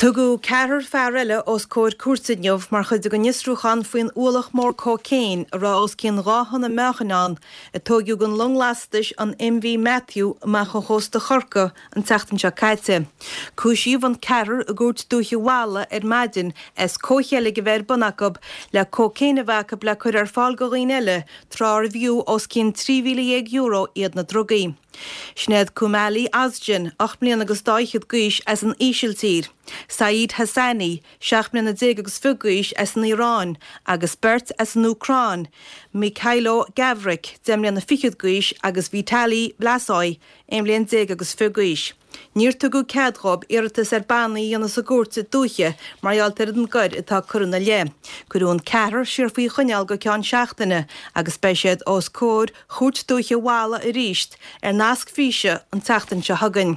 Tugu ceathair fearr os cóir cuasainneamh mar chuid go nisrúchan faoin uallach mór cócéin rá os cín ráhanna mechanán a tógiú gon longlastais an MV Matthew me chu chósta chorca an teachtain se caite. Cúisíomh an ceathair a gúirt dúthe bhála maidin as cóchéala go bhéir bunacab le cócéine bhacab le chuir ar fáil go rion eile trá bhiú os cín €3,000 iad na drogaí. Snéad Cumali Asjin, 8 bliain agus 2 gúis as an ísiltír. Saeed Hassani, 6 bliain a 10 agus 5 gúis as an Irán, agus Bert as an Ucrán. Mikhailo Gavrik, 10 bliain a 5 gúis agus Vitali Blasoi, 1 bliain 10 agus 5 gúis. Níor tugu ceadrob iirtas bannaí ana sa gúirte dúche mar altar an gcuid atá curna le. Curún ceathair siar faoi chuneal go ceann seachtaine agus speisiad os cóir chuirt dúche bhála a ríist ar nasc físe an teachtain se hagann.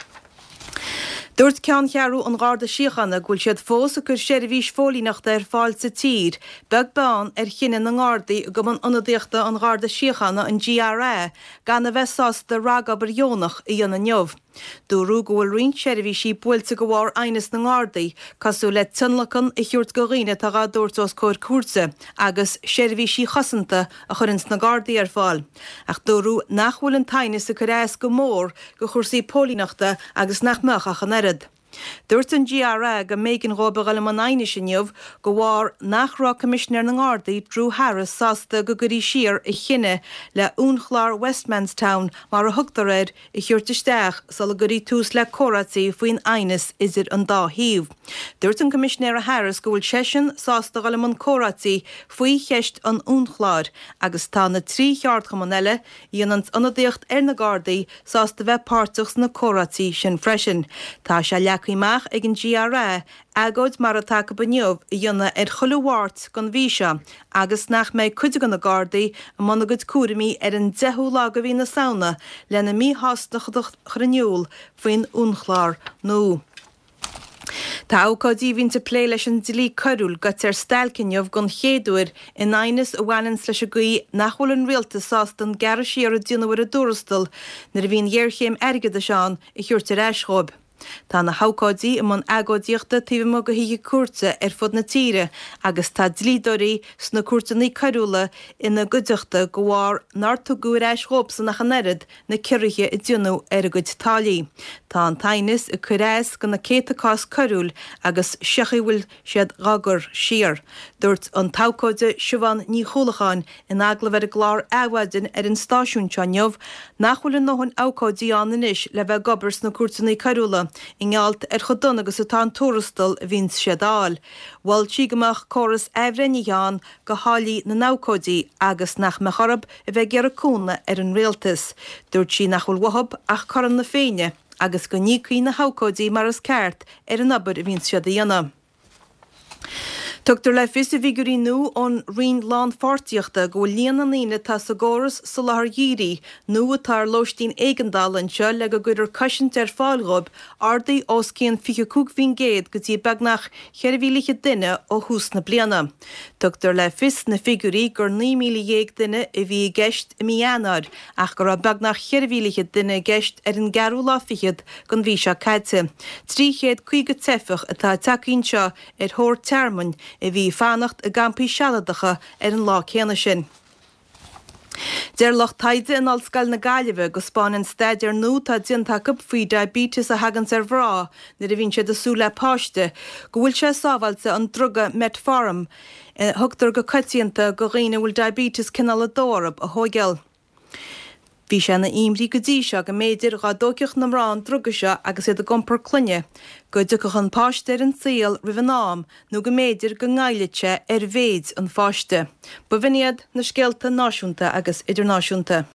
Dúirt ceann chearú an gáda síochanna gúil siad fós a chur seirbhís fólíneachta ar fáil sa tír, beag bán ar chinean an gádaí go an ionadaíochta an gáda síochanna an GRA gan na bheitás de ragabar Jónach i dhéana neamh. Dúrú go bhfuil rion seirbhísí buailte go bhfar ainas na gádaí casú le tunlachan i chiúirt go riine tá gá dúirt os cóir cuarsa agus seirbhísí chosanta a churins na gádaí ar fáil. Ach dúrú nach bhfuil an taine sa churéis go mór go chuirsaí pólíneachta agus nach meachach an airad. Dúirt an GRA go méigin róba gal man aine sinneamh go bhfar nachrá commissioner na gádaí Drew Harris sásta go gurí siar i chinne le únchláir Westmanstown mar a thugtar i chiúirteisteach sal a gurí tús le córatí faoin ainas isir an dá híomh. Dúirt an commissioner Harris go bhfuil sesin sásta gal man córatí faoi cheist an únchláir agus tá na 3 cheartchaman eile dhéanant anadíocht ar na gádaí sásta bheith páirteachs na córatí sin freisin. Tá se leacaimach ag an GRA agóid mar a take baniuh i dhéanana ar chollúhhart gan bhíse agus nach méid cuide gan na gádaí a mna go cuairimí ar an 10 lag a bhí na saona lena míthasnach chraniúil faoin únchláir nó. Tá ácádí hín sa plé leis an dilí choirúil go ar stelcinneamh gon chéadúir in ainas a bhhainins leis a gaí nachhfuil an rialta sásta an gearra siar a dionahar a dúrastal nar a bhíon dhearchéim airgad a seán i chiúirte réischob. Tá na hácádí i man agódíochta tíh mo go hiige cuarta ar fud na tíre agus tá dlídóirí sna cuartaí carúla ina goideachta go bhfar náirtú gúir éisróp san nach an airad na cirithe i dionú ar a goid tálaí. Tá an tainis i churéis go na céitacás carúil agus seachihfuil siad gagur siar. Dúirt an tácáide siobhan ní chólacháin in agla bhar a glár ahhaidin ar an stáisiún teanneamh nachhfuil an nóhann ácádí an inis le bheith gobars na cuartaí carúla i ngealt ar chodun agus atá an túrastal a víns seadáil. Bhil si goach choras éhrenneán go hálaí na nácódaí agus nach me chorab a bheith gear a cúna ar an réaltas. Dúirt si nach bhfuil wahab ach choran na féine agus go nícaí na hácódaí mar as ceart ar an abair a víns sead a dhéanam. Tugtar le fis a bhígurí nó ón rion lán fortíochta go líana líine tá sa góras sa lethar dhírí nó atá loistín éigendálanse le go guidir caiint ar fáilgob ardaí os cían 25 géad go dtí beagnach cheirhíliche duine ó hús na bliana. Tugtar le fis na figurí gur 9,000 duine a bhí geist i mianar ach gur a beagnach cheirhíliche duine geist ar an garú láfichiad gon bhí se caite. 350 tefach atá takeín seo ar thór termin i bhí fannacht a gampaí sealadacha ar an lá chéana sin. Deir lech taide in allscail na Gaillimhe go Spáin staidir nó tá diontacha faoi diabetes a hagans ar bhrá na a bhín siad asú le páiste, go bhfuil sé sábhailte an druga metform thugtar go coitianta go riine bhfuil diabetes cinál a dórab a thógeal. Bhí sé na imrí go dtí se go méidir gá dóceach na mrán druga se agus iad a gompar clunne, go ducach an páiste ar an saoal rih an am nó go méidir go ngáilite ar bhéid an fáiste. Ba bhiniad na scéalta náisiúnta agus idirnáisiúnta.